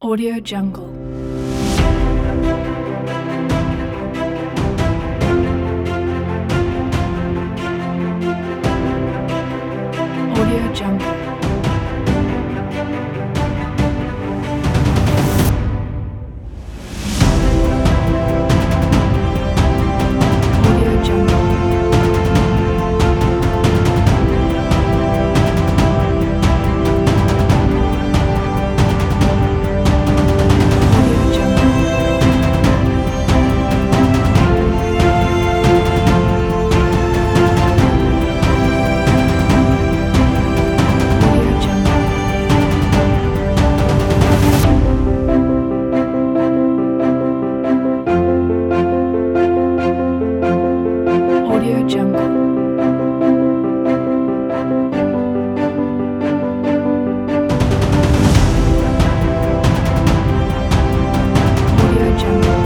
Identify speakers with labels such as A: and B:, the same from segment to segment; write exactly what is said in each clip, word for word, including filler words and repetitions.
A: Audio Jungle. Audio Jungle. Audio Jungle. Audio Jungle. Audio Jungle.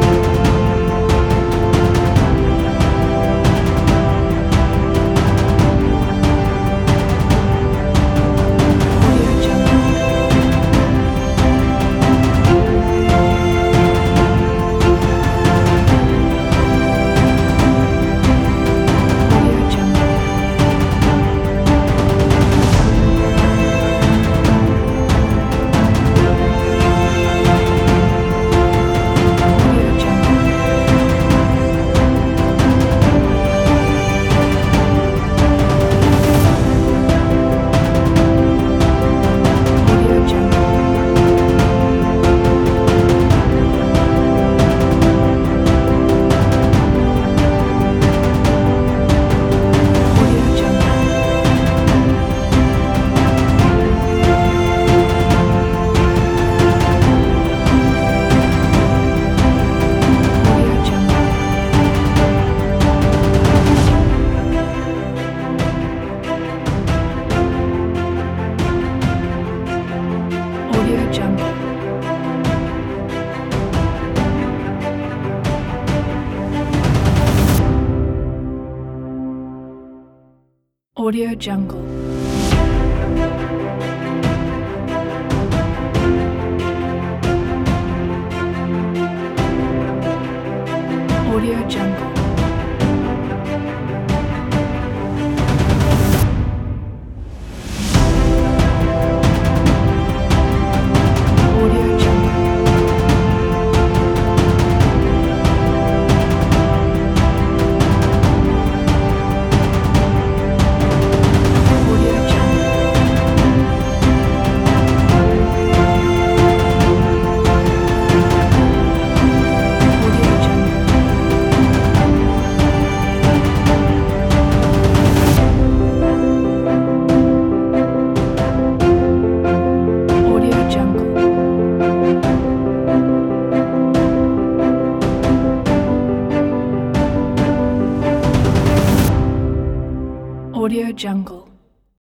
A: Audio Jungle. Audio Jungle. Audio Jungle. Audio Jungle. Audio Jungle. Audio Jungle. Audio Jungle. Audio Jungle. Audio Jungle. Audio Jungle. Audio Jungle. Audio Jungle. Audio Jungle. Audio Jungle.